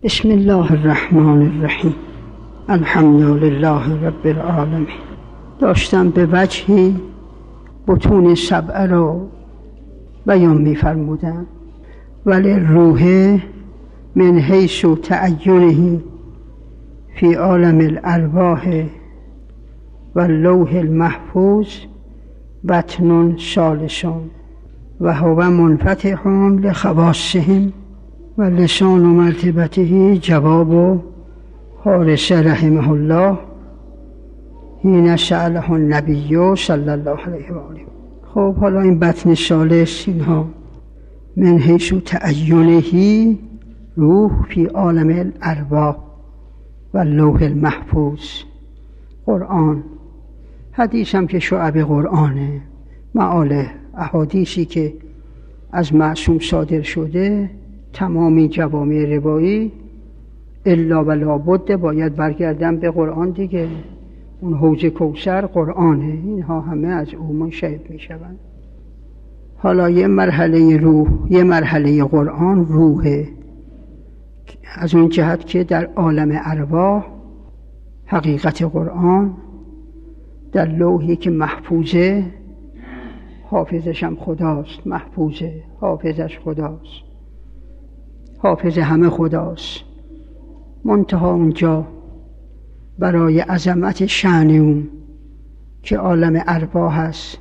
بسم الله الرحمن الرحیم. الحمد لله رب العالمین. داشتم به وجهی بطون سبعه رو بیان می فرمودم، ولی روح من حیث تعینه فی عالم الارواح و اللوح المحفوظ بطن ثالثون و هو منفتح لخواصهم و لسان مرتبته. جواب حارث رحمه الله حین سأله النبی صلی الله علیه و آله. خب حالا این بطن ثالث، اینها من حیث تعینه روح فی عالم الارواح و اللوح المحفوظ. قرآن، حدیث هم که شعب قرآنه، معال احادیثی که از معصوم صادر شده، تمامی جوامع روایی الا و لابد باید برگردن به قرآن دیگه. اون حوض کوثر قرآنه، اینها همه از او منشعب می شوند. حالا یه مرحله روح، یه مرحله قرآن روحه، از اون جهت که در عالم ارواح حقیقت قرآن در لوحی که محفوظه، حافظش هم خداست، محفوظه، حافظش خداست، حافظ همه خداست. منتها اونجا برای عظمت شأن اون که عالم ارواح هست،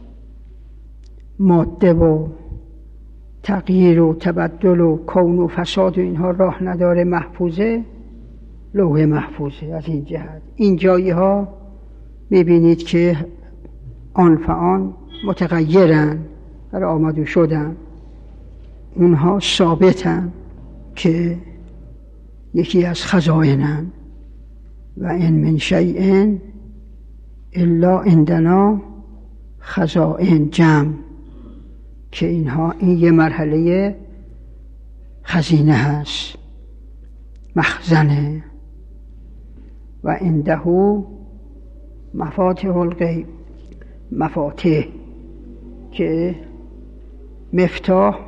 ماده و تغییر و تبدل و کون و فساد و اینها راه نداره، محفوظه، لوح محفوظه. از این جهت این جایی ها میبینید که آن فآن متغیرن، در آمد و شدن، اونها ثابتن که یکی از خزائنن. و ان من شیء الا عندنا خزائن، جمع، که اینها این یه مرحله خزینه هست، مخزنه. و عنده مفاتیح الغیب، مفاتیح که مفتاح،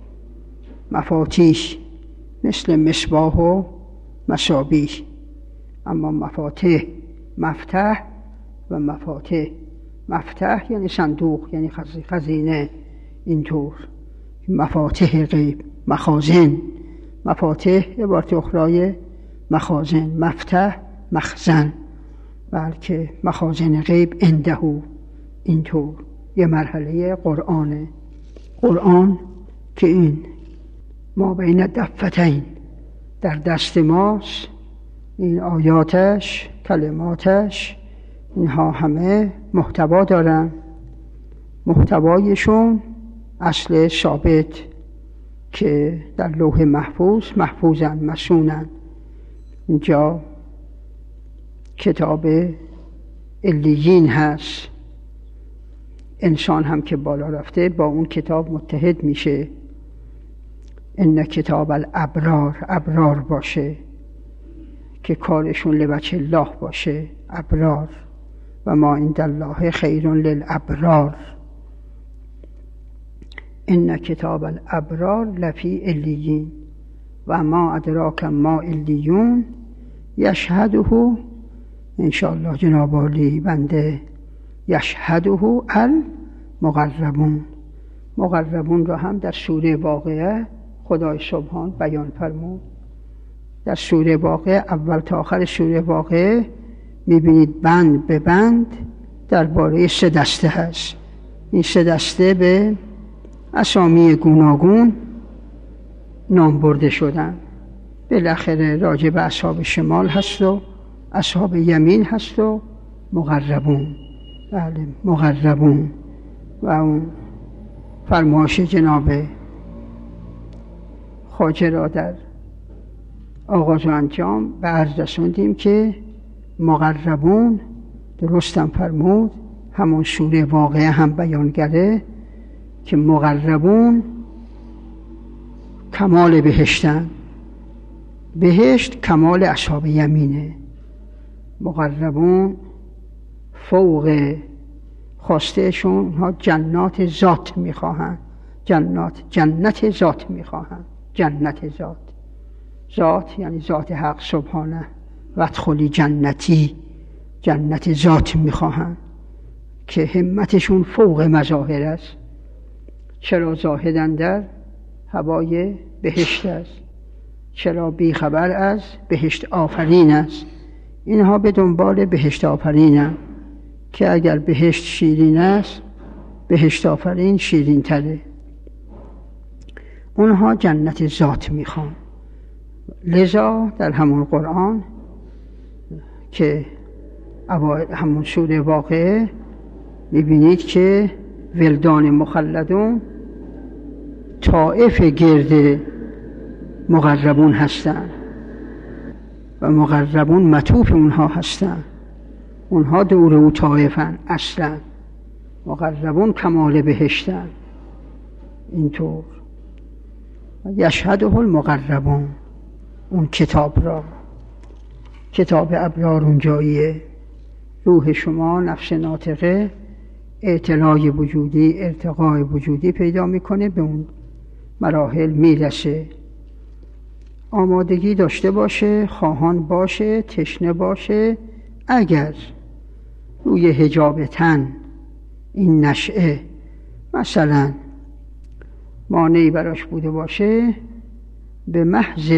مفاتیح مثل مصباح و مصابیح، اما مفاتیح، مفتاح و مفاتیح. مفتاح یعنی صندوق، یعنی خزینه، اینطور. مفاتیح غیب، مخازن، مفاتیح عبارت اخرای مخازن، مفتاح مخزن، بلکه مخازن غیب عنده، اینطور. یه مرحله قرآنه. قرآن که این ما بین دفتین در دست ماست، این آیاتش، کلماتش، اینها همه محتوا دارن. محتوایشون اصل ثابت که در لوح محفوظ محفوظن، مسونن. اینجا کتاب علیین هست، انسان هم که بالا رفته با اون کتاب متحد میشه. ان کتاب الابرار، ابرار باشه که کارشون لوجه الله باشه، ابرار. و ما عند الله خیر للابرار. ان کتاب الابرار لفی علیین و ما ادراک ما علیون یشهده، انشاءالله جناب عالی بنده، یشهده المقربون. مقربون را هم در سوره واقعه خدای سبحان بیان فرمود. در سوره واقعه، اول تا آخر سوره واقعه میبینید بند به بند درباره 3 دسته هست. این 3 دسته به اسامی گوناگون نام برده شدن. بالاخره راجع به اصحاب شمال هست و اصحاب یمین هست و مقربون. بله، مقربون. و اون فرمایش جناب خواجه را در آغاز و انجام به عرض رسوندیم که مقربون، درستم فرمود، همون سوره واقعه هم بیانگره که مقربون کمال بهشتن، بهشت کمال اصحاب یمینه. مقربون فوق خواستهشون ها جنات ذات میخواهند، جنت ذات میخواهند، جنت ذات. ذات یعنی ذات حق سبحانه. و ادخلی جنتی، جنت ذات میخواهند که همتشون فوق مظاهر است. چرا زاهدن در هوای بهشت است، چرا بیخبر از بهشت آفرین است. اینها به دنبال بهشت آفرینند که اگر بهشت شیرین است، بهشت آفرین شیرین تره. اونها جنت ذات میخوان. لذا در همون قرآن که همون سوره واقعه میبینید که ولدان مخلدون طائف گرد مقربون هستند و مقربون مطوف اونها هستند. اونها دور او طائفن، اصلا مقربون کمال بهشتن. اینطور یشهده المقربون، اون کتاب را، کتاب ابرار اونجاییه. روح شما نفس ناطقه اطلاع وجودی، ارتقاء وجودی پیدا میکنه، به اون مراحل میرسه. آمادگی داشته باشه، خواهان باشه، تشنه باشه. اگر روی حجاب تن این نشأه مثلا مانعی براش بوده باشه، به محض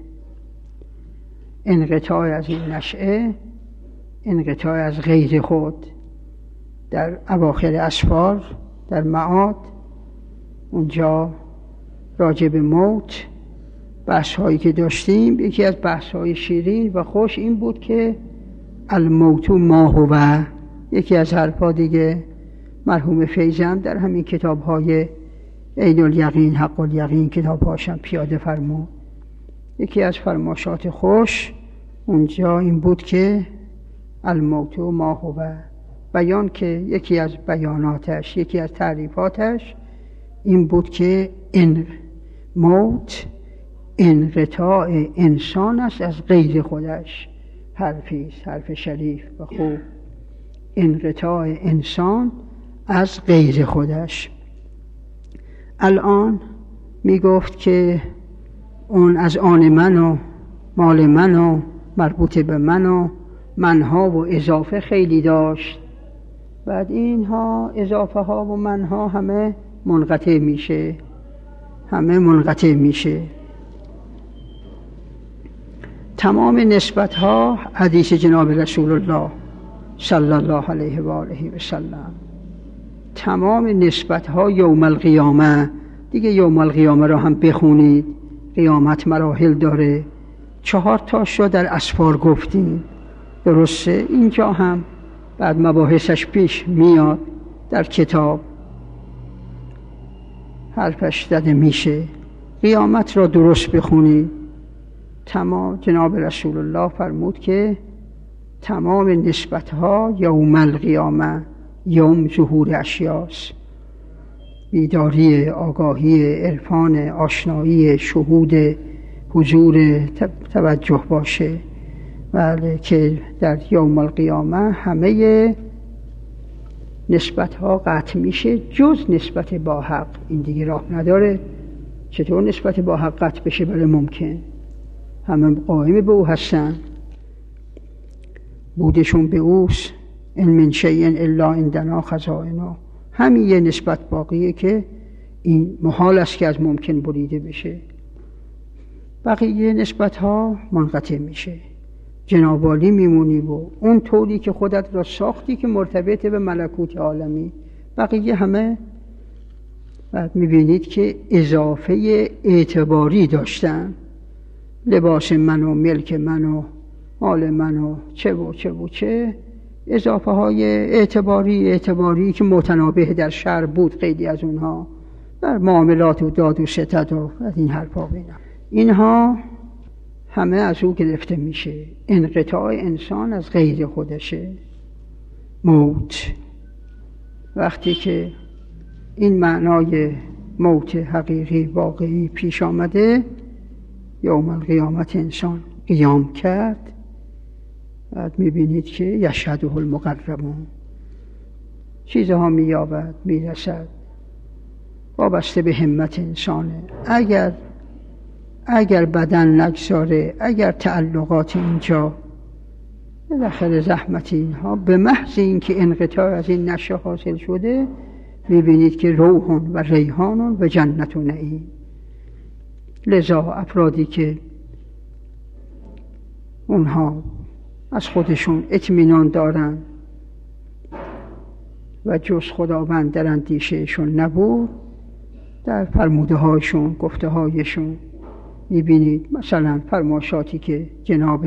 انقطاع از این نشأه، انقطاع از غیر خود در اواخر اسفار، در معاد، اونجا راجع به موت بحث هایی که داشتیم، یکی از بحث های شیرین و خوش این بود که الموت ما هو. یکی از حرفا دیگه مرحوم فیضم در همین کتاب های عین الیقین، حق الیقین، کتاب هاشم پیاده فرمود. یکی از فرماشات خوش اونجا این بود که الموت ما هو، بیان که یکی از بیاناتش، یکی از تعریفاتش این بود که موت انقطاع انسان است از غیر خودش. حرفیست، حرف شریف و خوب. انقطاع انسان از غیر خودش. الان می گفت که اون از آن من و مال من و مربوط به من و منها و اضافه خیلی داشت. بعد اینها اضافه ها و منها همه منقطع میشه، همه منقطع میشه. تمام نسبت ها، حدیث جناب رسول الله صلی الله علیه و آله و سلم، تمام نسبت ها یوم القیامه. دیگه یوم القیامه را هم بخونید، قیامت مراحل داره. 4 تاشو در اسفار گفتیم، درسته؟ اینجا هم بعد مباحثش پیش میاد در کتاب، حرفش زده میشه. قیامت را درست بخونید. تمام جناب رسول الله فرمود که تمام نسبت ها یوم القیامه، یوم ظهور اشیاست. بیداری، آگاهی، عرفان، آشنایی، شهود، حضور، توجه باشه. بله که در یوم القیامه همه نسبت ها قطع میشه جز نسبت با حق. این دیگه راه نداره. چطور نسبت با حق قطع بشه؟ بله ممکن. همه قائم به او هستن، بودشون به اوست. ان من شیء الا عندنا خزائنه. همین یه نسبت باقیه که این محال است که از ممکن بریده بشه. بقیه نسبت ها منقطع میشه. جناب عالی میمونی و اون طوری که خودت را ساختی که مرتبط به ملکوت عالمی. بقیه همه بعد میبینید که اضافه اعتباری داشتن. لباس من و ملک من و مال من و چه و چه و چه، اضافه های اعتباری که متنابه در شرع بود. خیلی از اونها در معاملات و داد و ستد و این حرفا بینم، اینها همه از او گرفته میشه. انقطاع انسان از غیر خودشه. موت، وقتی که این معنای موت حقیقی واقعی پیش آمده، یوم القیامت انسان قیام کرد. بعد میبینید که یشهده المقربون، چیزها مییابد، میرسد، وابسته به همت انسانه. اگر اگر بدن نگذاره، اگر تعلقات اینجا بالاخره زحمت اینها به محض اینکه انقطاع از این نشه حاصل شده، میبینید که روح و ریحان و جنت و نعیم. لذا افرادی که اونها از خودشون اطمینان دارن و جز خداوند در اندیشهشون نبود، در فرموده هایشون، گفته هایشون میبینید مثلا فرمایشاتی که جناب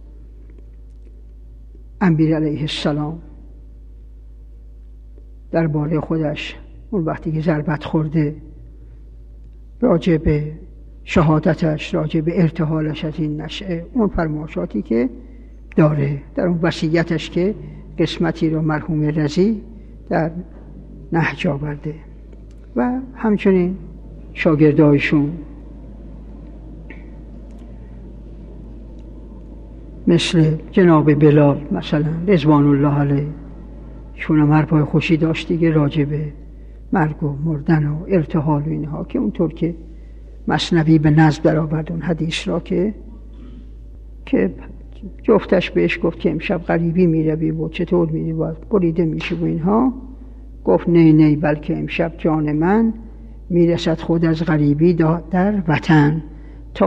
امیر علیه السلام درباره خودش اون وقتی که ضربت خورده، راجع به شهادتش، راجع به ارتحالش از این نشأه، اون فرمایشاتی که داره در اون وصیتش که قسمتی رو مرحوم رضی در نهج آورده و همچنین شاگردایشون مثل جناب بلال مثلا رضوان الله علیه، شون هم حرفای خوشی داشت دیگه راجع به مرگ و مردن و ارتحال و اینها، که اونطور که مثنوی به نظم در آورد اون حدیث را که جفتش بهش گفت که امشب غریبی میروی و چطور میری و بریده میشی و اینها، گفت نه بلکه امشب جان من میرسد خود از غریبی در وطن، تا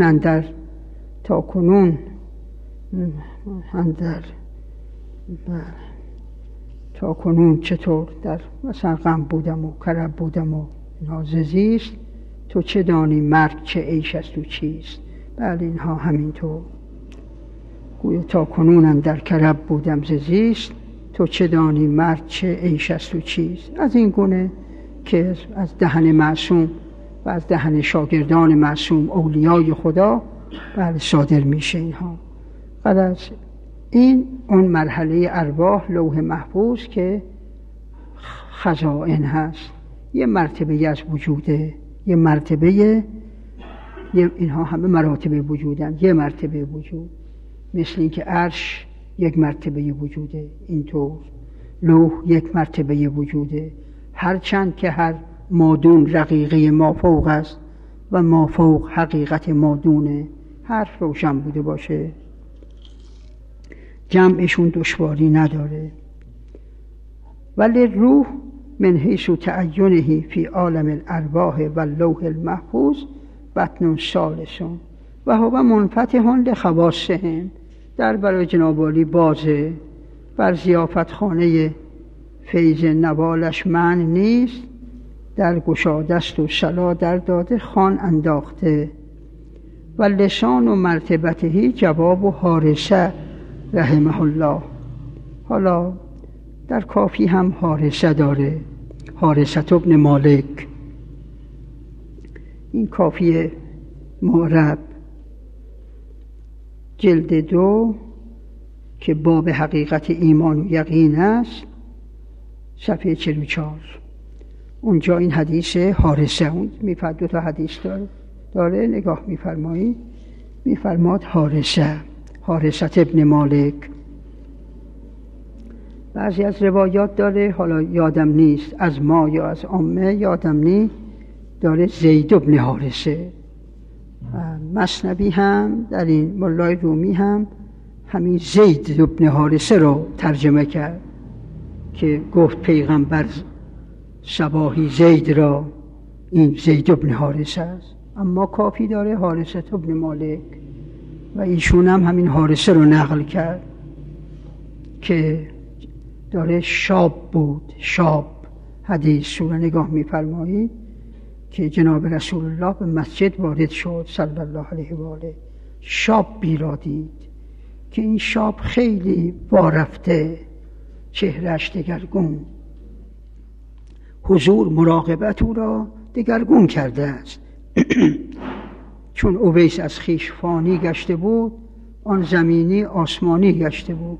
کنون چطور در مثلا غم بودم و کرب بودم و ناززیست، تو چه دانی مرگ چه عیش است و چیست. بله اینها همینطور گویا تا کنون در کرب بودم زیست، تو چه دانی مرگ چه عیش است و چیست. از این گونه که از دهن معصوم و از دهن شاگردان معصوم اولیای خدا بله صادر میشه اینها. غرض این اون مرحله ارواح لوح محفوظ که خزائن هست، یه مرتبه از وجوده، یه مرتبه، اینها همه مراتب وجودن، یه مرتبه وجود، مثل این که عرش یک مرتبه وجوده، اینطور لوح یک مرتبه وجوده، هرچند که هر مادون رقیقه مافوق است و مافوق حقیقت مادونه، حرف روشن بوده باشه، جمعشون دشواری نداره. ولی روح من حیث تعینه فی عالم الارواح و اللوح المحفوظ بطن ثالث و هو منفتح لخواصهم، در برای جناب عالی بازه، بر ضیافت خانه فیض نوالش منع نیست، در گشاده است و صلا در داده خوان انداخته، و لسان و مرتبته جواب و حارسه رحمه الله. حالا در کافی هم حارسه داره، حارسه ابن مالک، این کافی معرب جلد 2 که باب حقیقت ایمان و یقین است، صفحه 44، اونجا این حدیث حارسه، اون دو تا حدیث داره نگاه میفرمایید، میفرماد حارسه ابن مالک. بعضی از روایات داره، حالا یادم نیست از ما یا از عامه یادم نیست، داره زید ابن حارسه. مثنوی هم در این مولای رومی هم همین زید ابن حارسه رو ترجمه کرد که گفت پیغمبر صباحی زید را، این زید ابن حارسه است، اما کافی داره حارسه ابن مالک و ایشون هم همین حارسه رو نقل کرد که داره شاب بود. شاب حدیث رو نگاه می‌فرمایید که جناب رسول الله به مسجد وارد شد صلی الله علیه و آله، شاب را دید که این شاب خیلی وارفته، چهرهش دگرگون، حضور مراقبت او را دگرگون کرده است. چون اویس از خویش فانی گشته بود، آن زمینی آسمانی گشته بود.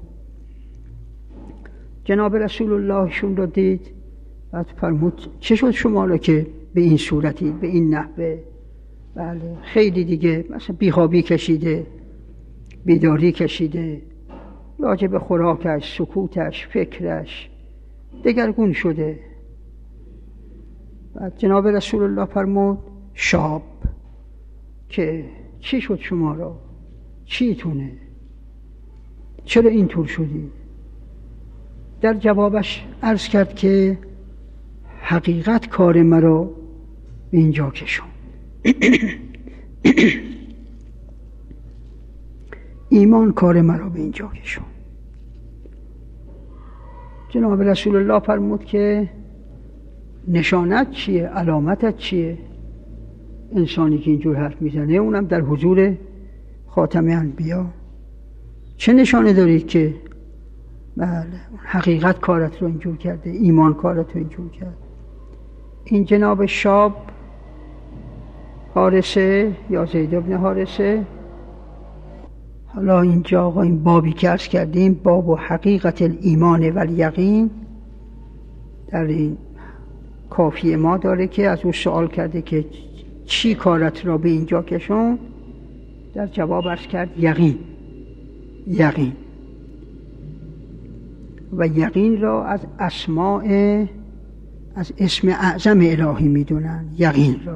جناب رسول الله شون را دید، بعد فرمود چه شد شما را که به این صورتی، به این نحوه؟ بله خیلی دیگه مثلا بیخوابی کشیده، بیداری کشیده، راجع به خوراکش، سکوتش، فکرش دگرگون شده. بعد جناب رسول الله فرمود شاب، که چی شد شما را؟ چیتونه؟ چرا اینطور شدی؟ در جوابش عرض کرد که حقیقت کار مرا به اینجا کشون. ایمان کار مرا به اینجا کشون. جناب رسول الله فرمود که نشانت چیه؟ علامتت چیه؟ انسانی که اینجور حرف میزنه، اونم در حضور خاتم انبیا، چه نشانه دارید که بله حقیقت کارت رو اینجور کرده، ایمان کارت رو اینجور کرد؟ این جناب شاب حارثه یا زید بن حارثه، حالا اینجا آقا این بابی که عرض کردیم، باب و حقیقت الایمان و الیقین، در این کافیه ما داره که از او سوال کرده که چی کارت را به اینجا کشون؟ در جواب عرض کرد یقین. یقین و یقین را از اسماء، از اسم اعظم الهی میدونن. یقین را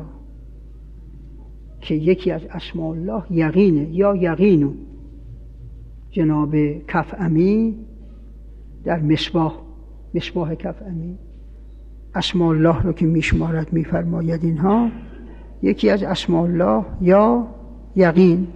که یکی از اسماء الله یقینه یا یقینو. جناب کفعمی در مصباح کفعمی اسماء الله را که میشمارد میفرماید اینها یکی از اسماء الله یا یقین.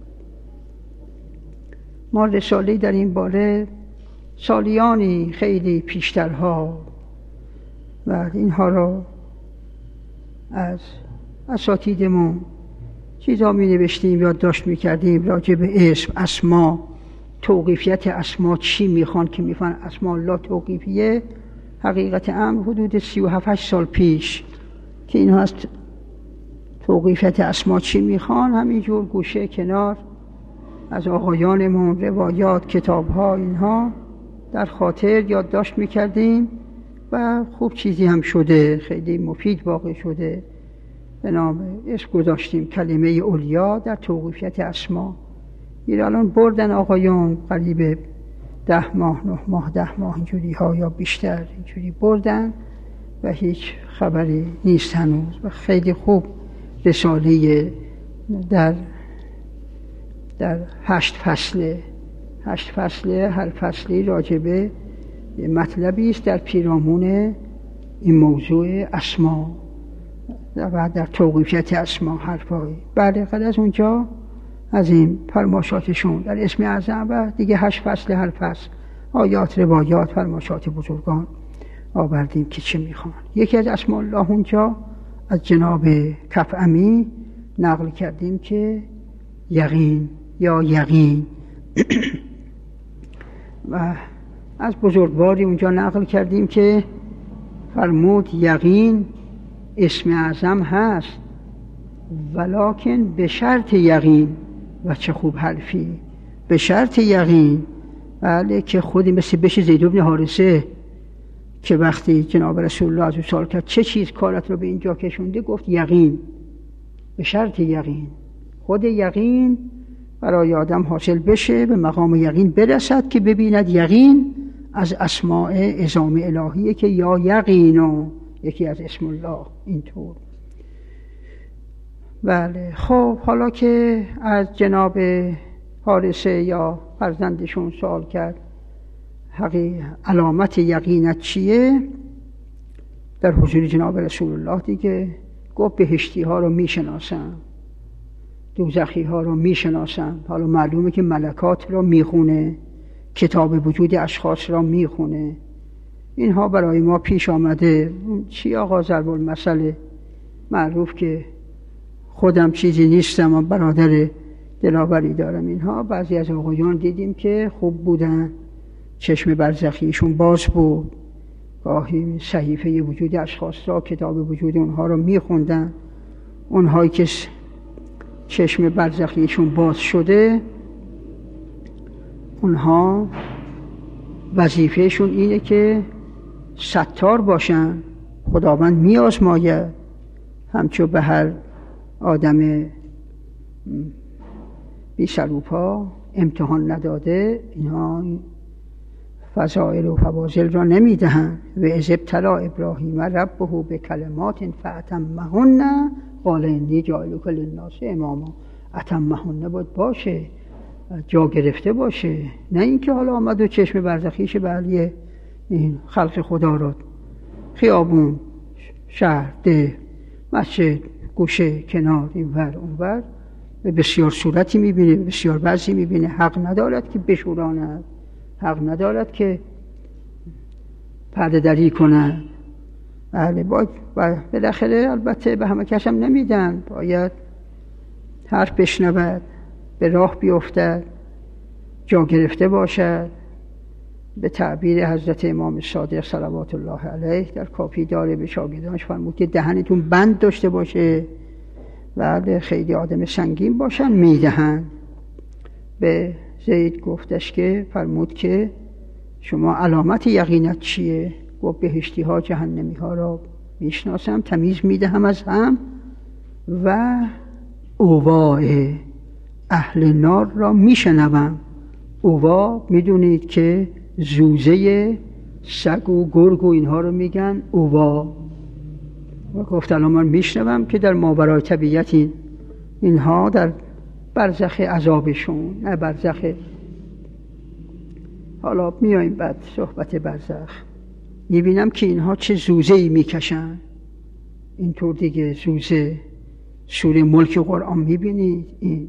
ما رساله در این باره سالیانی خیلی پیشترها و اینها را از اساتیدمون چیزا می نوشتیم، یادداشت می کردیم راجع به اسم، اسما، توقیفیت اسما چی میخوان که میفهمن اسما الله توقیفیه. حقیقت امر حدود 37 سال پیش که اینها از توقیفیت اسما چی میخوان همینجور گوشه کنار از آقایانمون روایات، کتاب‌ها اینها در خاطر یادداشت میکردیم و خوب چیزی هم شده، خیلی مفید واقع شده. به نام اسم گذاشتیم کلمه اولیا در توقیفیت اسما. این الان بردن آقایان قریب 10 ماه 9 ماه 10 ماه اینجوری ها یا بیشتر اینجوری بردن و هیچ خبری نیست هنوز. و خیلی خوب رساله در 8 فصله هر فصلی راجبه مطلبی است در پیرامون این موضوع اسما و در توقیفیت اسما حرفایی. بله قد از اونجا از این فرماشاتشون در اسم اعظم و دیگه 8 فصل هر فصل آیات، روایات، فرماشات بزرگان آوردیم که چه میخوان. یکی از اسماء الله اونجا از جناب کفعمی نقل کردیم که یقین یا یقین و از بزرگواری اونجا نقل کردیم که فرمود یقین اسم اعظم هست ولکن به شرط یقین. و چه خوب حرفی، به شرط یقین. بله که خودی مثل بشه زید بن حارثه که وقتی جناب رسول الله از او سوال کرد چه چیز کارت رو به اینجا کشونده، گفت یقین، به شرط یقین. خود یقین برای آدم حاصل بشه، به مقام یقین برسد که ببیند یقین از اسماء اعظام الهیه که یا یقینو یکی از اسم الله اینطور. بله خب حالا که از جناب حارثه یا فرزندشون سوال کرد علامت یقینت چیه در حضور جناب رسول الله، دیگه گفت بهشتی ها رو میشناسم، دوزخی ها رو میشناسم. حالا معلومه که ملکات رو میخونه، کتاب وجود اشخاص را میخونه. اینها برای ما پیش آمده. چی آقا ضرب المثل معروف که خودم چیزی نیستم و برادر دلاوری دارم. اینها بعضی از آقایان دیدیم که خوب بودن، چشم برزخیشون باز بود، گاهی صحیفه وجود اشخاص را، کتاب وجود اونها را میخوندن. اونهایی که چشم برزخیشون باز شده اونها وظیفهشون اینه که ستار باشن، خداوند میآزماید همچو به هر آدم بی سر و پا امتحان نداده. اینها فضائل و فواضل را نمیدهند. و اذ ابتلی ابراهیم ربه بکلمات فاتمهن قال انی جاعلک للناس اماما. اتمهن باید باشه، جا گرفته باشه، نه اینکه حالا آمد و چشم برزخیش بله این خلق خدا را خیابون، شهر، ده، مسجد، گوشه، کنار، اینور اونور به بسیار صورتی میبینه، بسیار بعضی میبینه. حق ندارد که بشوراند، حق ندارد که پرده دری کنند. بله باید بالاخره البته به همه کس هم نمیدن، باید حرف بشنود، به راه بیفتد، جا گرفته باشد. به تعبیر حضرت امام صادق صلوات الله علیه در کافی داره به شاگردانش فرمود که دهنتون بند داشته باشه. بعد خیلی آدم سنگین باشن میدهن. به زید گفتش که فرمود که شما علامت یقینت چیه؟ گفت بهشتی ها جهنمی ها را میشناسم، تمیز میدهم از هم، و اوواء اهل نار را میشنوم. اووا میدونید که زوزه سگ و گرگ و اینها رو میگن اووا. و گفت الان من میشنوم که در ماورای طبیعت اینها در برزخ عذابشون، نه برزخ، حالا میاییم بعد صحبت برزخ، میبینم که اینها چه زوزه‌ای میکشن. اینطور دیگه زوزه سوره ملک قرآن میبینید، این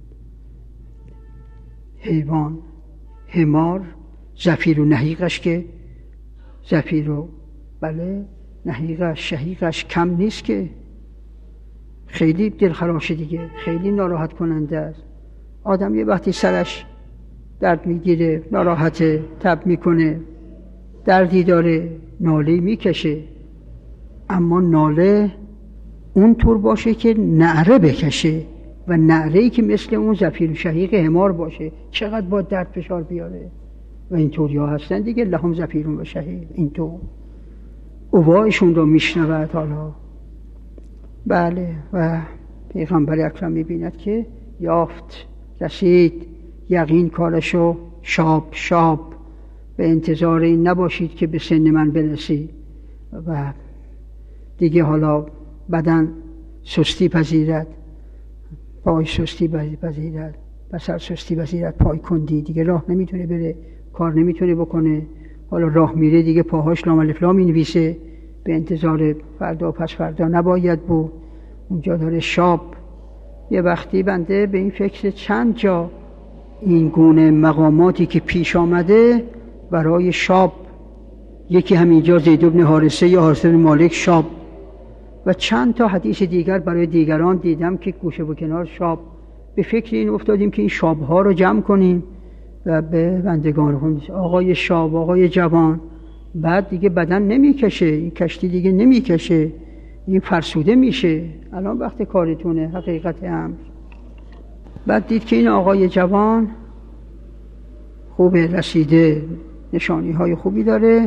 حیوان حمار زفیر و نهیقش، که زفیر و بله نهیقش شهیقش کم نیست، که خیلی دلخراشه دیگه، خیلی ناراحت کننده است. آدم یه وقتی سرش درد میگیره، ناراحته، تب میکنه، دردی داره، ناله میکشه، اما ناله اون طور باشه که نعره بکشه و نعره‌ای که مثل اون زفیر و شهیق حمار باشه. چقدر با درد فشار بیاره. و اینطوری ها هستن دیگه، لهم زفیرون و شهیق، اینطور اوایشون رو میشنود. حالا بله، و پیغمبر اکرم میبیند که یافت، رسید، یقین کارشو، شاب به انتظار این نباشید که به سن من برسید و دیگه حالا بدن سستی پذیرد، پای سستی پذیرد، بسر سستی پذیرد، پای کندی، دیگه راه نمیتونه بره، کار نمیتونه بکنه. حالا راه میره دیگه پاهاش لام الف لا مینویسه، به انتظار فردا و پس فردا نباید بود. اونجا داره شاب. یه وقتی بنده به این فکر چند جا این گونه مقاماتی که پیش آمده برای شاب، یکی همینجا زید بن حارثه یا حارثه بن مالک شاب، و چند تا حدیث دیگر برای دیگران دیدم که گوشه و کنار شاب. به فکر این افتادیم که این شابها رو جمع کنیم و به بندگان خود، آقای شاب، آقای جوان. بعد دیگه بدن نمیکشه، این کشتی دیگه نمیکشه، این فرسوده میشه. الان وقت کارتونه حقیقت هم. بعد دید که این آقای جوان خوبه، رسیده، نشانی های خوبی داره.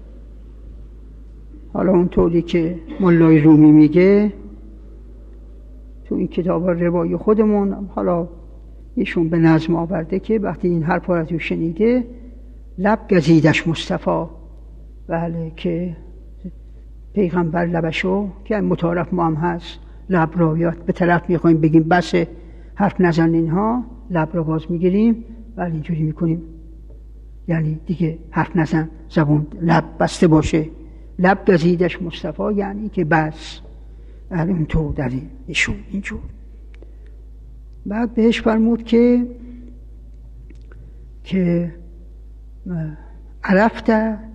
حالا اونطوری که مولای رومی میگه تو این کتاب روایی خودمون، حالا ایشون به نظم آورده که وقتی این حرف را از شنیده لب گزیدش مصطفی. بله، که پیغمبر لبشو که متعارف ما هم هست، لب را یاد به طرف میخوایم بگیم بس حرف نزن اینها، لب را باز میگیریم ولی اینجوری میکنیم، یعنی دیگه حرف نزن، زبون لب بسته باشه. لب گزیدش مصطفی یعنی که بس. بله اونطور در ایشون اینجور. بعد بهش فرمود که عرفت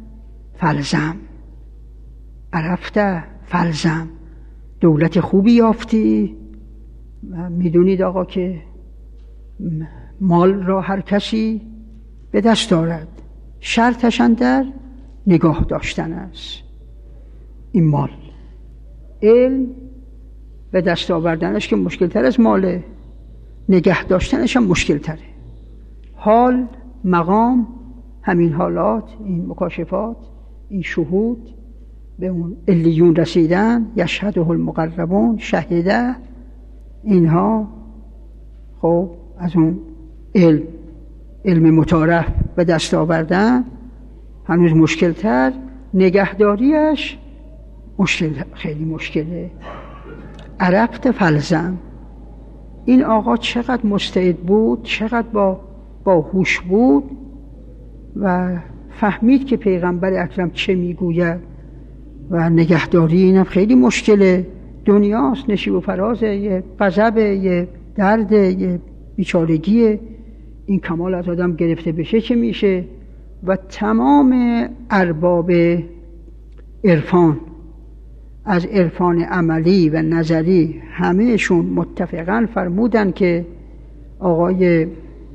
فلزم، دولت خوبی یافتی. میدونید آقا که مال را هر کسی به دست دارد، شرطش اندر نگاه داشتن است. این مال، علم به دست آوردنش که مشکل تر از ماله، نگه داشتنش هم مشکل تره. حال، مقام، همین حالات، این مکاشفات، این شهود، به اون علیون رسیدن، یشهده المقربون، شهیده، اینها خب از اون علم متعارف به دست آوردن هنوز مشکلتر، نگهداریش خیلی مشکله. عرفت فلزم، این آقا چقدر مستعد بود، چقدر با هوش بود و فهمید که پیغمبر اکرم چه میگوید و نگهداری اینم خیلی مشکله. دنیاست، نشیب و فرازه، یه غضبه، یه درده، یه بیچارگیه. این کمال از آدم گرفته بشه چه میشه؟ و تمام ارباب عرفان، از عرفان عملی و نظری، همهشون متفقاً فرمودن که آقای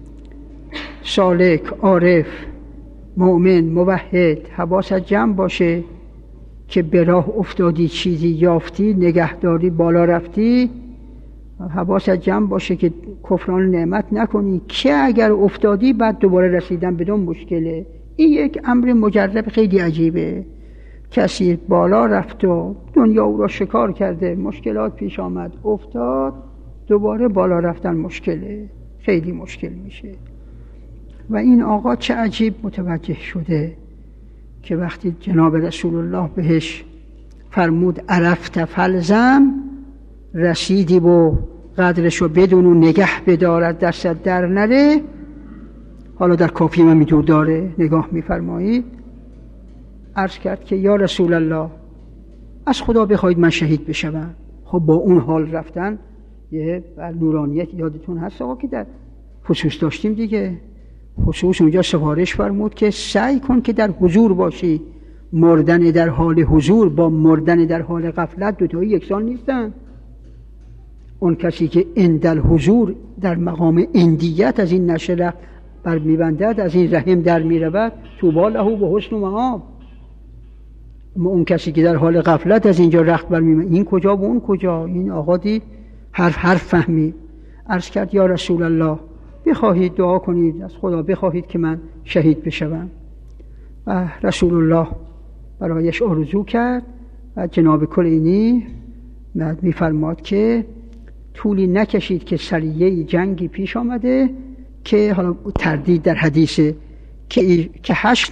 سالک، عارف، مؤمن، موحد حواست جمع باشه که به راه افتادی، چیزی یافتی، نگهداری، بالا رفتی، حواست جمع باشه که کفران نعمت نکنی، که اگر افتادی بعد دوباره رسیدن بدون مشکله. این یک امر مجرب خیلی عجیبه. کسی بالا رفت و دنیا او را شکار کرده، مشکلات پیش آمد، افتاد، دوباره بالا رفتن مشکله، خیلی مشکل میشه. و این آقا چه عجیب متوجه شده که وقتی جناب رسول الله بهش فرمود عرفت فلزم، رسیدی و قدرشو بدون و نگه بدارد، دستت در نره. حالا در کافی من میدور داره نگاه میفرمایید. عرض کرد که یا رسول الله، از خدا بخواید من شهید بشوم. خب با اون حال رفتن، یه نورانیت یادتون هست آقا که در خصوص داشتیم دیگه. خصوص اونجا سفارش فرمود که سعی کن که در حضور باشی. مردن در حال حضور با مردن در حال غفلت دوتایی یکسان نیستن. اون کسی که عند حضور در مقام اندیت از این نشه بر میبندد، از این رحم در میرود، طوبی له و حسن مآب. اما اون کسی که در حال غفلت از اینجا رخت بر میبندد، این کجا و اون کجا. این آقا دید حرف فهمید. عرض کرد یا رسول الله، بخواهید دعا کنید از خدا، بخواهید که من شهید بشوم. و رسول الله برایش آرزو کرد و جناب کلینی میفرماد که طولی نکشید که سریه جنگی پیش آمده که حالا تردید در حدیثه که 8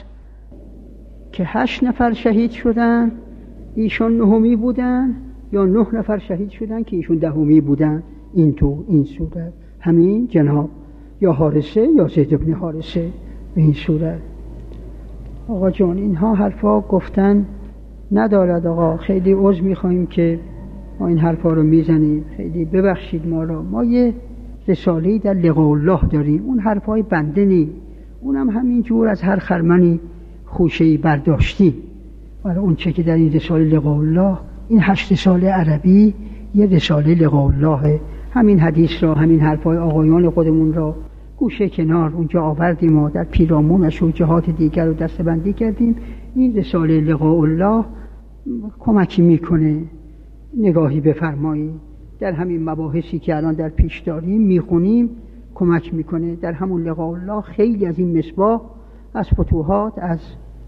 نفر شهید شدن، ایشون 9می بودن، یا 9 نفر شهید شدن که ایشون 10می بودن. این صورت همین جناب یا حارثه یا زید بن حارثه به این صورت. آقا جان اینها حرفا گفتن ندارد آقا، خیلی عذر میخواییم که ما این حرفا رو میزنیم، خیلی ببخشید ما را. ما یه رساله‌ای در لقاء الله داریم، اون حرفای بنده نی، اونم همین جور از هر خرمنی خوشه‌ای برداشتیم. ولی اون چه که در این رساله لقاء الله، این 8 رساله عربی یه رساله لقاء الله، همین حدیث را، همین حرفای آقایان خودمون را گوشه کنار اونجا آوردیم و در پیرامونش و جهات دیگر رو دسته‌بندی کردیم. این رساله لقاء الله کمکی میکنه، نگاهی بفرمایید در همین مباحثی که الان در پیش داریم میخونیم، کمک میکنه. در همون لقاء الله خیلی از این مصباح از فتوحات، از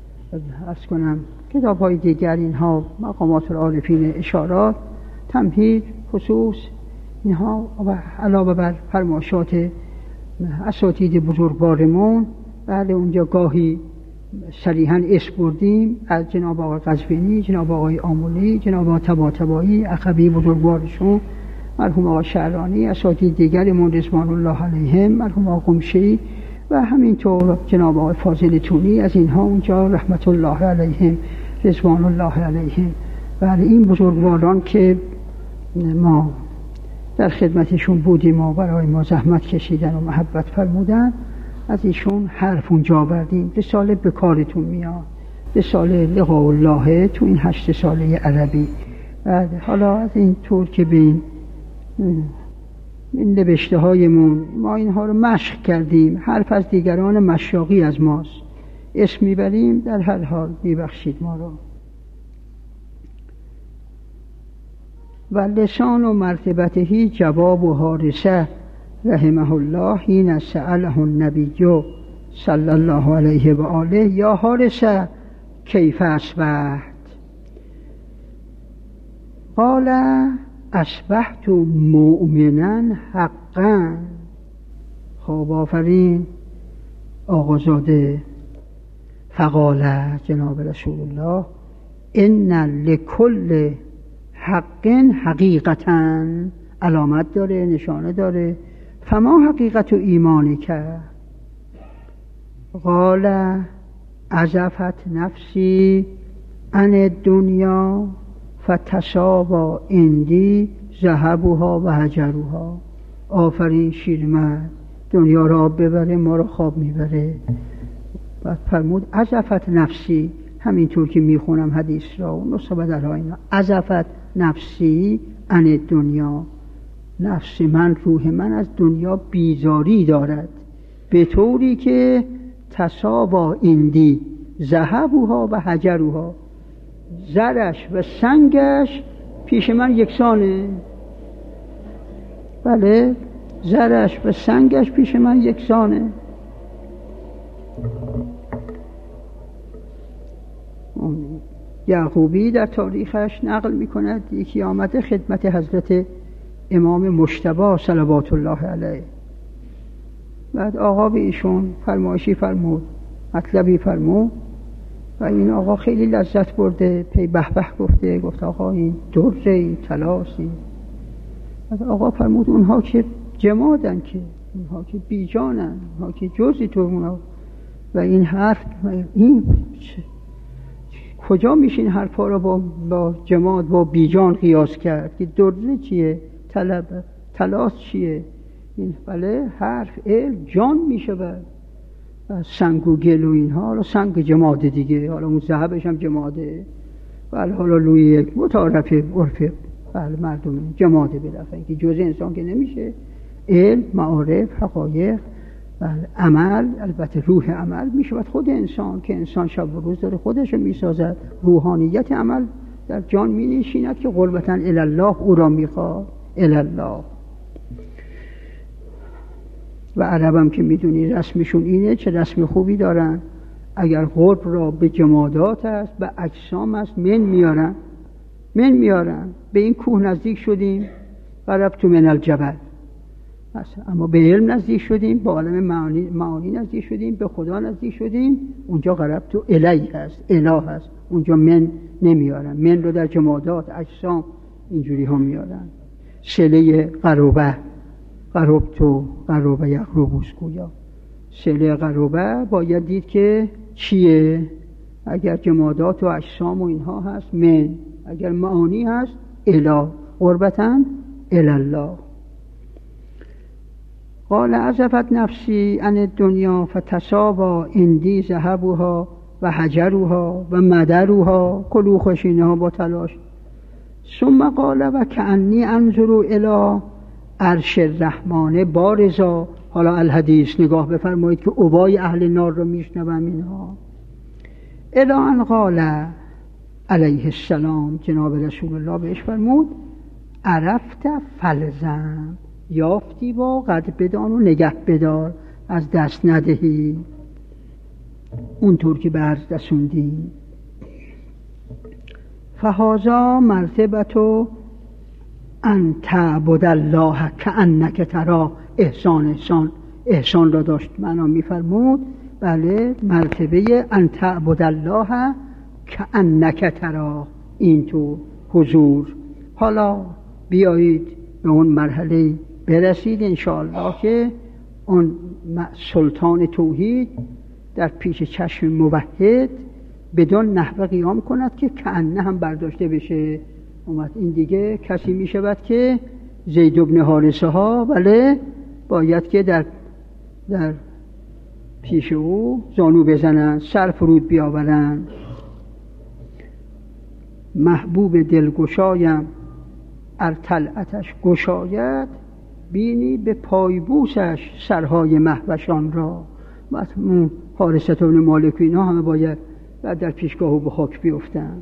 کتاب‌های دیگر، اینها مقامات العارفین، اشارات، تمهید، خصوص، اینها و علاوه بر فرمایشات اساتید بزرگوارمون. بعد اونجا گاهی صریحاً اسم بردیم از جناب آقای قزوینی، جناب آقای آمولی، جناب آقای طباطبایی، عقبی بزرگوارشون، مرحوم آقای شعرانی، اساتید دیگرمون رضوان الله علیهم، مرحوم آقای قمشی و همینطور جناب آقای فاضل تونی، از اینها اونجا رحمت الله علیهم، رضوان الله علیهم. و این بزرگواران که ما در خدمتشون بودیم و برای ما زحمت کشیدن و محبت فرمودن، از ایشون حرف اونجا آوردیم. رساله به کارتون میاد، رساله لقاء الله تو این 8 رساله عربی. و حالا از این طور که به این نوشته هایمون ما اینها رو مشق کردیم، حرف از دیگران مشاقی از ماست، اسم میبریم، در هر حال میبخشید ما رو. و لسان و مرتبته جواب و حارسه رحمه الله حین سأله النبی صلی الله علیه و آله یا حارسه کیف اصبحت قال اصبحت مؤمنا حقا. خب آفرین آقازاده. فقال جناب رسول الله ان لکل حق حقیقتا، علامت داره، نشانه داره. فما حقیقت ایمانی کرد؟ قال عزفت نفسی عن الدنیا فتساوی عندی ذهبها و هجرها. آفرین شیرمرد، دنیا را آب ببره ما را خواب میبره. بعد فرمود عزفت نفسی، همینطور که میخونم حدیث را و نصب در اینا، عزفت نفسی عن دنیا، نفس من، روح من از دنیا بیزاری دارد، به طوری که تساوی عندی ذهبها و هجرها، زرش و سنگش پیش من یکسانه. بله، زرش و سنگش پیش من یکسانه. یعقوبی در تاریخش نقل میکند یکی آمده خدمت حضرت امام مجتبی صلوات الله علیه، بعد آقا به ایشون فرمایشی فرمود، مطلبی فرمود و این آقا خیلی لذت برده، پی به به گفته، گفت آقا این دره، این طلاسی. بعد آقا فرمود اونها که جمادن، که اونها که بیجانن، اونها که جزی تو اونها، و این حرف این کجا میشه این حرفا رو با جماد با بیجان قیاس کرد؟ که دره چیه؟ طلاس چیه؟ این بله حرف علم جان میشه. بعد سنگ و گل و اینها، حالا سنگ جماده دیگه، حالا اون ذهبش هم جماده، بله حالا لوی یک متعارف عرف بله مردم جماده برفن که جز انسان که نمیشه. علم، معارف، حقایق، بله عمل، البته روح عمل میشود خود انسان، که انسان شب و روز داره خودش رو میسازد. روحانیت عمل در جان می نشیند که قربتاً الالله، او را میخواد الالله. و عربم که میدونی رسمشون اینه، چه رسم خوبی دارن. اگر قرب را به جمادات است، به اجسام است، من میارن. به این کوه نزدیک شدیم، قربت من الجبل. اما به علم نزدیک شدیم، به عالم معانی نزدیک شدیم، به خدا نزدیک شدیم، اونجا قربت الیه هست، اله هست. اونجا من نمیارن، من رو در جمادات، اجسام اینجوری ها میارن. صله قربه، قربتو قربه یقربوس گویا. صله قربه باید دید که چیه. اگر جمادات و اجسام و اینها هست من، اگر معانی هست اله، قربتاً الالله. قال عزفت نفسی عن الدنیا فتساوی عندی ذهبها و هجرها و مدرها، کلو خوشینها با تلاش. ثم قال و کأنی انظر الی عرش الرحمن بارزا. حالا الحدیث نگاه بفرمایید که اوبای اهل نار رو میشنوم اینها. الی ان قال علیه السلام، جناب رسول الله بهش فرمود عرفت فلزم، یافتی با قد بدان و نگه بدار، از دست ندهی اونطور که به عرض رسوندی. فهذا مرتبتو ان تعبد الله کأنک تراه. احسان را داشت معنا میفرمود. بله، مرتبه ان تعبد الله کأنک تراه، این تو حضور. حالا بیایید به اون مرحله برسید انشاءالله که اون سلطان توحید در پیش چشم موحد بدون نحوه قیام کند که کأنه هم برداشته بشه. اومد این دیگه کسی می شود که زید بن حارثه ها بله باید که در پیش او زانو بزنن، سر فرود بیاورن. محبوب دلگشایم ار طلعتش گشاید، بینی به پایبوسش سرهای مهوشان را. مثلا حارثه بن مالک اینا همه باید در پیشگاه او به خاک بیفتن.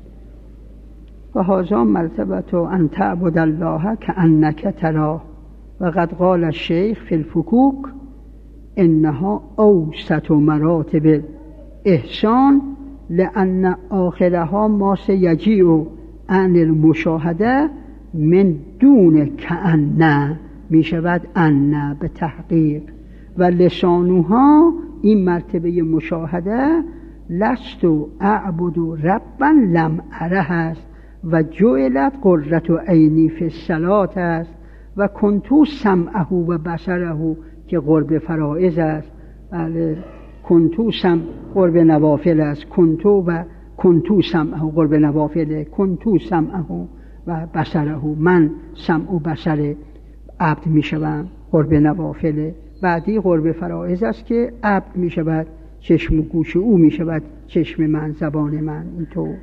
و هذا مرتبت ان تعبد الله کأنک تراه. و قد قال الشیخ فی الفکوک انها اوسط مراتب احسان لان آخرها ما سیجیء عن المشاهده من دون کأن، می شود ان به تحقیق. و لسانوها، این مرتبه مشاهده لست اعبد ربا لم اره هست و جعلت قرة عینی فی الصلاة است و کنتو سمعه و بصره که قرب فرائض است. بله، کنتو سمع قرب نوافل است، کنتو سمعه قرب نوافل، کنتو سمعه و بصره، من سمع و بصر عبد می شوم قرب نوافل. بعدی قرب فرائض است که عبد می شود چشم و گوش او می شود چشم من، زبان من. اینطور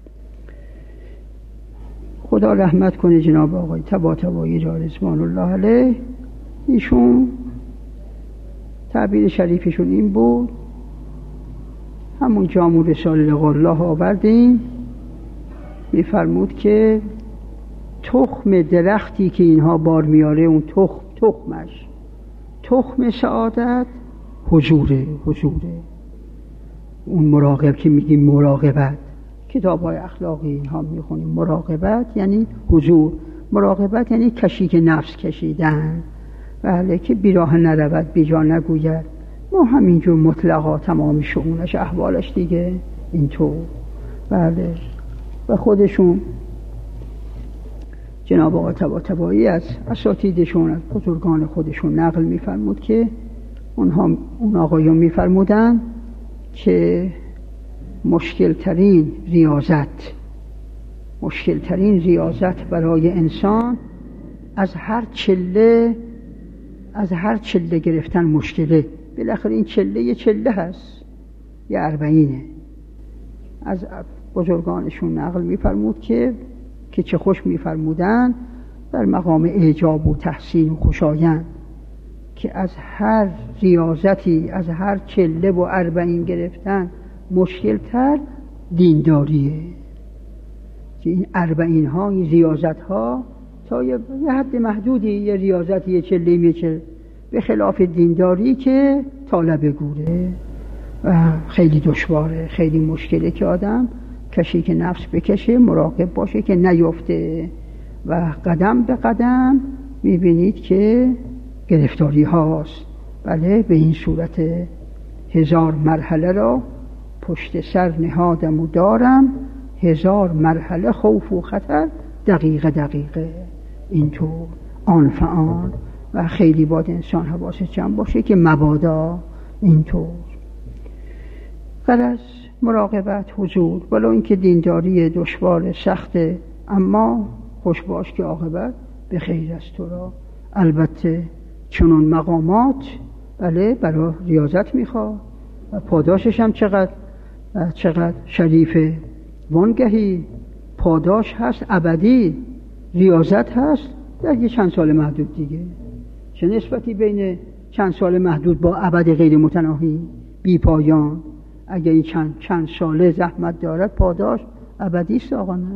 خدا رحمت کنه جناب آقای طباطبایی را رضوان الله علیه. ایشون تعبیر شریفشون این بود، همون جامون رساله الله آوردیم، میفرمود که تخم درختی که اینها بار میاره، اون تخمش تخم سعادت حضوره. اون مراقب که میگیم مراقبت، کتاب‌های اخلاقی اینها میخونیم، مراقبت یعنی حضور، مراقبت یعنی کشیک نفس کشیدن. بله، که بیراه نرود بیجا نگوید. ما همینجور مطلقا تمام شؤونش احوالش دیگه اینطور. بله، و خودشون جناب آقای طباطبایی از اساتیدشون، از بزرگان خودشون نقل میفرمود که اون آقایون میفرمودن که مشکل ترین ریاضت برای انسان از هر چله گرفتن مشکله. بالاخره این یه چله هست، یه 40. از بزرگانشون نقل میفرمود که چه خوش میفرمودن در مقام اعجاب و تحسین و خوشایند که از هر ریاضتی، از هر چله و 40 گرفتن مشکل تر دینداریه. که این 40 ها، این ریاضت ها تا یه حد محدودی، یه ریاضت، یه چله، به خلاف دینداری که طالب گوره و خیلی دشواره، خیلی مشکله که آدم کشیک نفس بکشه، مراقب باشه که نیفته. و قدم به قدم میبینید که گرفتاری هاست. بله، به این صورت 1000 مرحله را پشت سر نهادم و دارم، 1000 مرحله خوف و خطر دقیقه اینطور آن فآن. و خیلی باید انسان حواسش جمع باشه که مبادا اینطور. غرض مراقبت، حضور، ولو اینکه دینداری دشوار سخته، اما خوش باش که عاقبت به خیر است تو را. البته چنون مقامات بله برای ریاضت میخواد و پاداشش هم چقدر شریفه. وانگهی پاداش هست ابدی، ریاضت هست در یه چند سال محدود دیگه. چه نسبتی بین چند سال محدود با ابد غیر متناهی بی پایان؟ اگه این چند ساله زحمت دارد، پاداش ابدی است آقا. نه.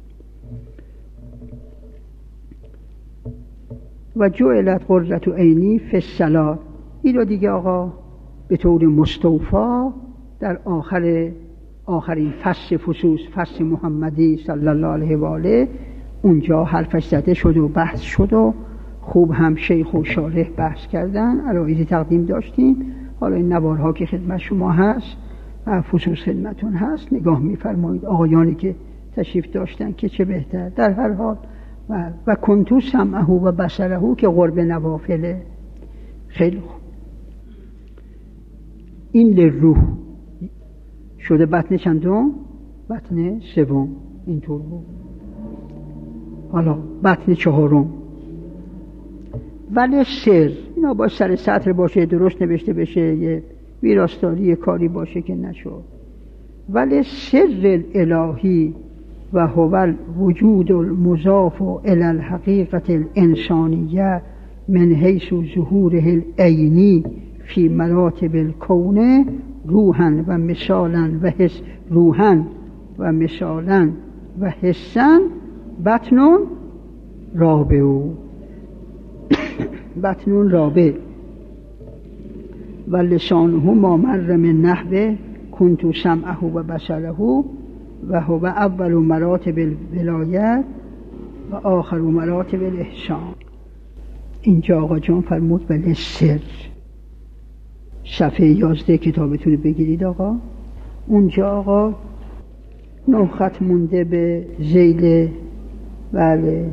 و جعلت قرة عینی فی الصلاة، این رو دیگه آقا به طور مستوفا در آخرین فصل محمدی صلی الله علیه و آله اونجا حرفش زده شد و بحث شد و خوب هم شیخ و شارح بحث کردن، عرایض تقدیم داشتیم. حالا این نوارها که خدمت شما هست و فصوص خدمتون هست، نگاه میفرمایید آقایانی که تشریف داشتن که چه بهتر. در هر حال و کنتو سمعه و بصره که قرب نوافله. خیلی خوب، این للروح شده بطن چندم؟ بطن سوم. اینطور بود. حالا بطن 4. ولی سر، اینا باید سر سطر باشه، درست نوشته بشه، یه ویراستاری کاری باشه که نشد. ولی سر الالهی و هو الوجود المضاف الی الحقیقة الانسانیه من حیث ظهوره العینی فی مراتب الکون روحا و مثالا و حسا بطن رابع و لسانه ما مر من نحو کنت سمعه و بصره و هو اول مراتب الولایت و آخر مراتب الاحسان. اینجا آقا جان فرمود ولی سر. صفحه 11 کتابتون بگیرید آقا. اونجا آقا 9 خط مونده به ذیل، بله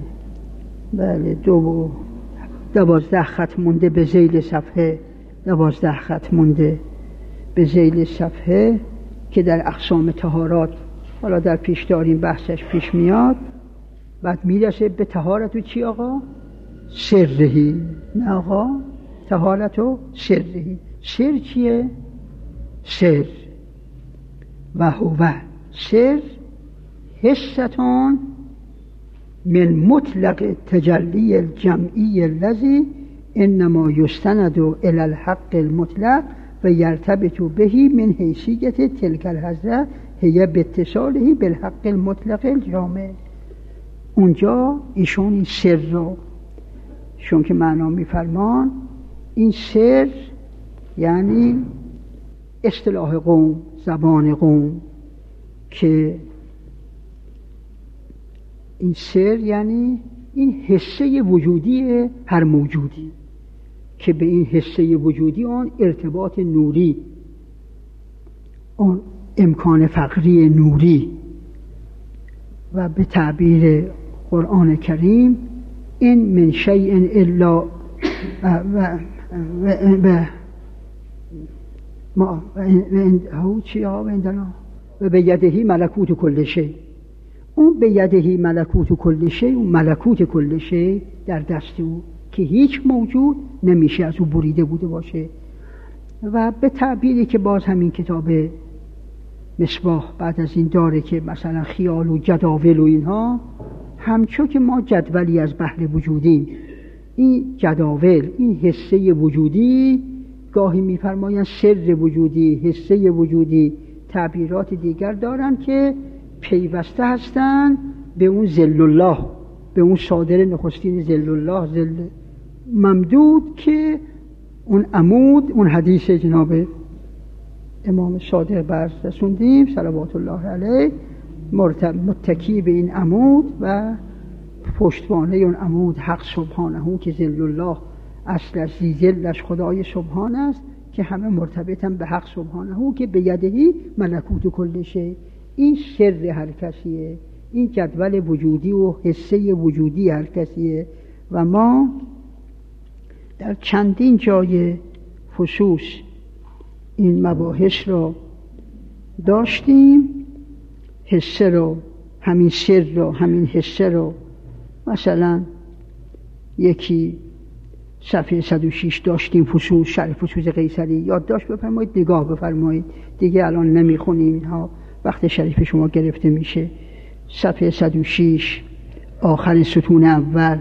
12 خط مونده به ذیل صفحه، 12 خط مونده به ذیل صفحه که در اقسام طهارات حالا در پیش داریم بحثش پیش میاد. بعد میرسه به طهارت و چی آقا؟ سرهی. نه آقا، طهارت و سرهی. سر چیه؟ سر و هو سر حستون من مطلق تجلی الجمعی الذی انما یستند الی الحق المطلق و یرتبط بهی من حیثیت تلک الحضره هی باتصاله بالحق المطلق الجامع. اونجا ایشون این سر رو چون که معنا میفرمان، این سر یعنی اصطلاح قوم، زبان قوم، که این سر یعنی این حسه وجودی هر موجودی که به این حسه وجودی آن ارتباط نوری، آن امکان فقری نوری، و به تعبیر قرآن کریم این من شیء الا و به یدهی ملکوت کل شیء. اون به یدهی ملکوت کل شیء، اون ملکوت کل شیء در دست او که هیچ موجود نمیشه از او بریده بوده باشه. و به تعبیری که باز همین کتاب مصباح بعد از این داره که مثلا خیال و جداول و اینها، همچون که ما جدولی از بحر وجودیم، این جداول، این حسه وجودی، گاهی میفرمایند سر وجودی، حسه وجودی، تعبیرات دیگر دارن که پیوسته هستن به اون ظل الله، به اون صادر نخستین ظل الله، ظل ممدود، که اون عمود، اون حدیث جناب امام صادق برز رسوندیم صلوات الله علیه، متکی به این عمود و پشتوانه اون عمود حق سبحانه که ظل الله اصلش ذلش خدای سبحان است، که همه مرتبطن به حق سبحانه که به یدهی ملکوت کل شیء. این سر هر کسیه، این جدول وجودی و حسه وجودی هر کسیه. و ما در چندین جای خصوص این مباحث رو داشتیم، حسه رو، همین سر رو، همین حسه رو. مثلا یکی صفحه 106 داشتیم فصول، شرح فصول قیصری، یادداشت بفرمایید، نگاه بفرمایید، دیگه الان نمیخونیم اینها، وقت شریف شما گرفته میشه. صفحه 106 آخر ستون اول،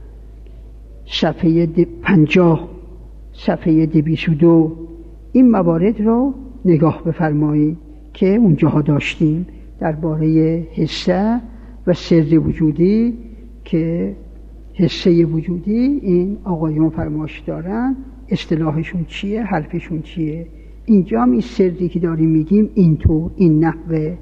صفحه 50، صفحه 202، این موارد رو نگاه بفرمایید که اونجاها داشتیم درباره حسه و سر وجودی، که حسه وجودی این آقایون فرمایش دارن اصطلاحشون چیه، حرفشون چیه. اینجا هم این سری که داریم میگیم اینطور، این نحوه،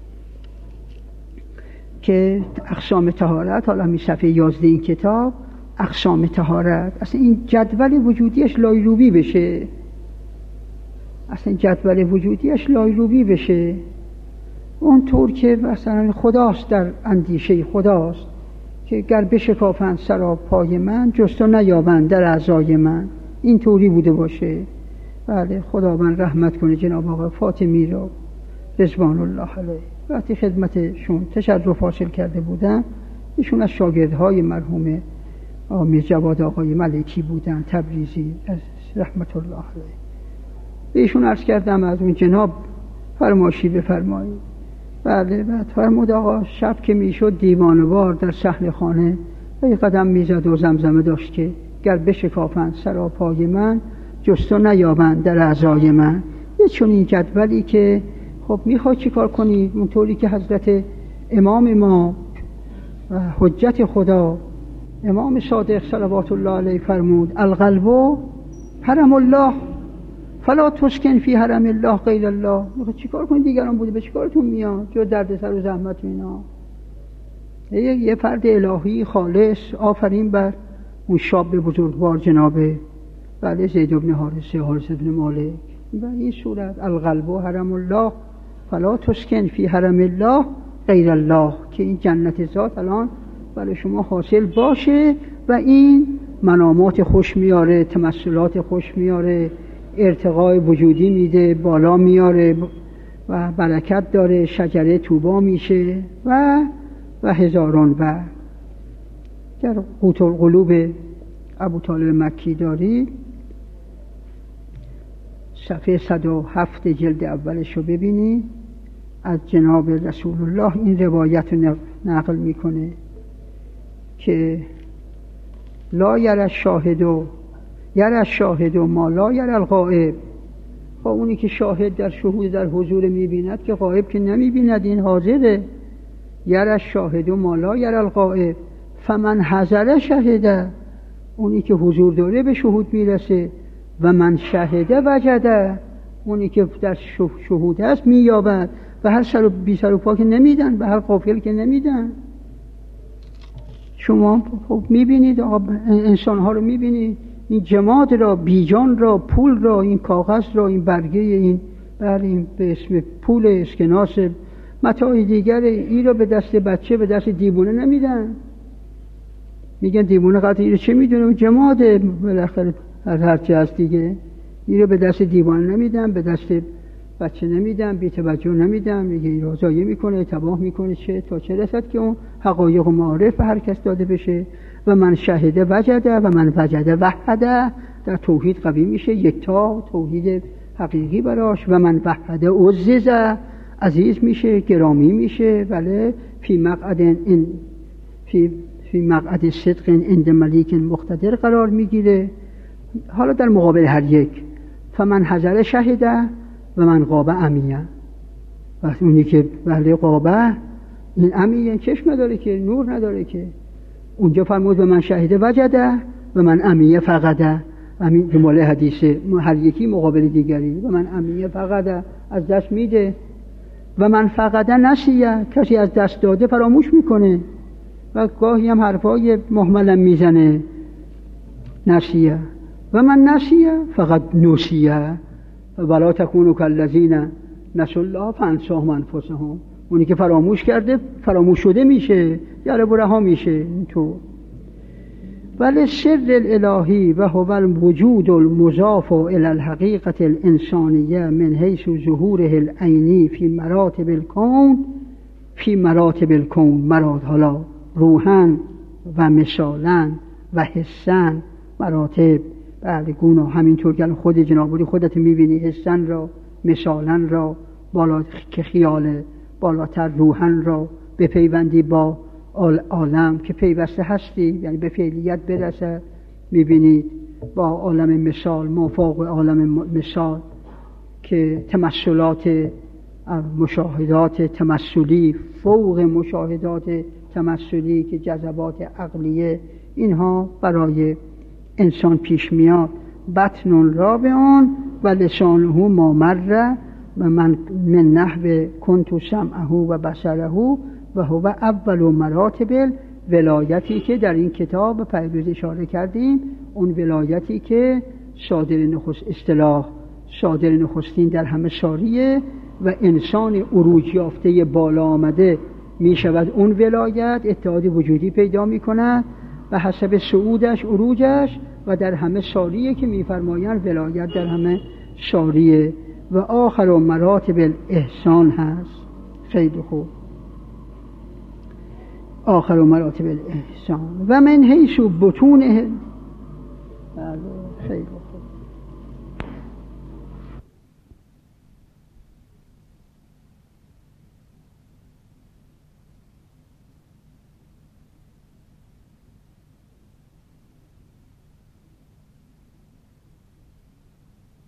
که اقسام طهارت، حالا می صفحه 11 این کتاب، اقسام طهارت، اصلا این جدول وجودیش لایروبی بشه، اصلا جدول وجودیش لایروبی بشه، اونطور که مثلا خداست، در اندیشه خداست که گر بشکافند سراپای من جستو نیابند در اعضای من، این طوری بوده باشه. بله، خداوند رحمت کنه جناب آقای فاطمی رو رضوان الله علیه. وقتی خدمتشون تشرف حاصل کرده بودن، ایشون از شاگردهای مرحوم آمیر جواد آقای ملکی بودن، تبریزی، از رحمت الله علیه. به ایشون عرض کردم از اون جناب فرمایشی بفرمایید. بله، بعد فرمود آقا شب که میشد دیوانوار در صحن خانه یه قدم میزد و زمزمه داشت که گر بشکافند سراپای من جستو نیابند در اعضای من. یه چون این جدولی که خب میخوای چی کار کنی، اونطوری که حضرت امام ما و حجت خدا امام صادق صلوات الله علیه فرمود القلب حرم الله فلا تسکن فی حرم الله غیر الله. میخوای چی کار کنی، دیگران بوده به چی کارتون میاد جو درد سر و زحمت اینا. یه فرد الهی خالص، آفرین بر اون شاب بزرگوار جناب بله زید بن حارثه، حارثه بن مالک. و این صورت القلب حرم الله فلا تسکن فی حرم الله غیر الله، که این جنت ذات الان برای شما حاصل باشه و این منامات خوش میاره، تمثلات خوش میاره، ارتقای وجودی میده، بالا میاره و برکت داره، شجره طوبا میشه و هزاران. و در قوت القلوب ابوطالب مکی داری صفحه 107 جلد اولش رو ببینی، از جناب رسول الله این روایت رو نقل میکنه که لا یری الشاهد ما لا یری الغائب. با اونی که شاهد در شهود در حضور میبیند که غائب که نمیبیند، این حاضره. یری الشاهد ما لا یری الغائب فمن حضر شهده، اونی که حضور داره به شهود میرسه. و من شهده وجده، اونی که در شهود هست مییابد. و هر سر و بی سر و پا که نمیدن، به هر غافل که نمیدن. شما خب میبینید انسان ها رو میبینید، این جماد را، بیجان را، پول را، این کاغذ را، این برگه، این به اسم پول اسکناس، متاع دیگر، این را به دست بچه، به دست دیوانه نمیدن. میگن دیوانه قطعه این رو چه میدونه، جماده بالاخره هرچی هست دیگه. این رو به دست دیوانه نمیدن، به دست بچه نمیدن، بی توجه نمیدن. میگه این رو ضایع میکنه، تباه میکنه. چه تا چه رسد که اون حقایق و معارف به هر کس داده بشه. و من شهده وجده و من وجده وحده، در توحید قوی میشه، یکتا توحید حقیقی براش. و من وحده عزیزه، عزیز میشه، گرامی میشه. بله، فی مقعد صدق عند ملیک مقتدر قرار میگیره. حالا در مقابل هر یک، فمن حضر شهده و من غابه عمیه. و اونی که بله غابه، این عمیه، چشم نداره که، نور نداره که. اونجا فرمود و من شهده وجده و من عمیه فقده. همین جمله حدیثه، هر یکی مقابل دیگری. و من عمیه فقده، از دست میده. و من فقده نسیه، کسی از دست داده فراموش میکنه. و گاهی هم حرفای مهملم میزنه، نسیه. و من نسیه فقط نسیه ولا تکونوا کالذین نسوا الله فانساهم انفسهم. اونی که فراموش کرده فراموش شده میشه، یاره برها میشه. اینطور ولی سر الالهی و هو الوجود المضاف الى الحقیقة الانسانیه من حیث ظهوره العینی فی مراتب الکون، مراد حالا روحاً و مثالاً و حساً مراتب. بله گونه همینطور که خود جنابالی خودت میبینی، حسن را، مثالاً را، بالا که خیال بالاتر، روحاً را به پیوندی با عالم که پیوسته هستی، یعنی به فعلیت برسه. میبینید با عالم مثال، مافوق عالم مثال که تمثلات، مشاهدات تمثلی، فوق مشاهدات تمثلی که جذبات عقلیه، اینها برای انسان پیش میاد. بطن رابع و لسانه ما مر و من نحو کنت سمعه و بصره و هو اول مراتب ولایتی که در این کتاب پیروز اشاره کردیم. اون ولایتی که صادر نخستین در همه ساریه و انسان عروج یافته بالا آمده می شود. اون ولایت اتحاد وجودی پیدا می کند و حسب صعودش، عروجش و در همه ساریه که می فرمایند ولایت در همه ساریه. و آخر مراتب الاحسان هست. خیلی خوب، آخر مراتب الاحسان و من حیث بطونه. خیلی خوب.